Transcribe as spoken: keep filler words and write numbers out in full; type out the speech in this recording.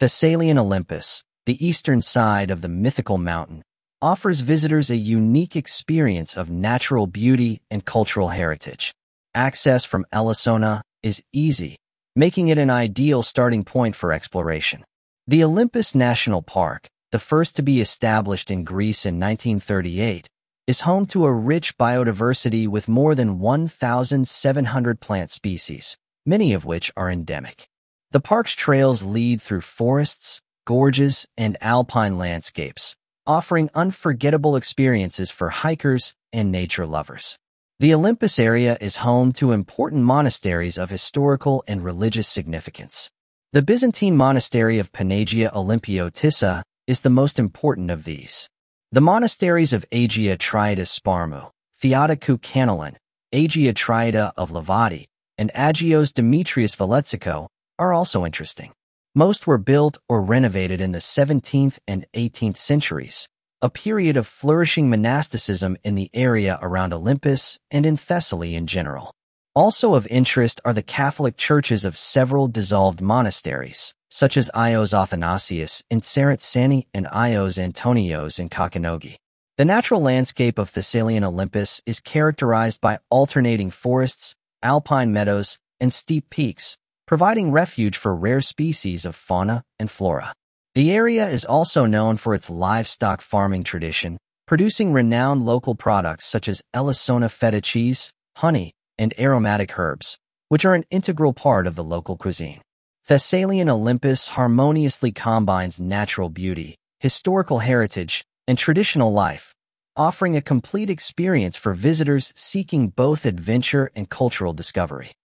Thessalian Olympus, the eastern side of the mythical mountain, offers visitors a unique experience of natural beauty and cultural heritage. Access from Ellissona is easy, making it an ideal starting point for exploration. The Olympus National Park, the first to be established in Greece in nineteen thirty-eight, is home to a rich biodiversity with more than one thousand seven hundred plant species, many of which are endemic. The park's trails lead through forests, gorges, and alpine landscapes, offering unforgettable experiences for hikers and nature lovers. The Olympus area is home to important monasteries of historical and religious significance. The Byzantine monastery of Panagia Olympiotissa is the most important of these. The monasteries of Agia Triada Sparmu, Theotokou Kanalon, Agia Triada of Lavati, and Agios Demetrius Valetsiko are also interesting. Most were built or renovated in the seventeenth and eighteenth centuries, a period of flourishing monasticism in the area around Olympus and in Thessaly in general. Also of interest are the Catholic churches of several dissolved monasteries, such as Ios Athanasius in Tsaritsani and Ios Antonios in Kakanogi. The natural landscape of Thessalian Olympus is characterized by alternating forests, alpine meadows, and steep peaks, providing refuge for rare species of fauna and flora. The area is also known for its livestock farming tradition, producing renowned local products such as Ellissona feta cheese, honey, and aromatic herbs, which are an integral part of the local cuisine. Thessalian Olympus harmoniously combines natural beauty, historical heritage, and traditional life, offering a complete experience for visitors seeking both adventure and cultural discovery.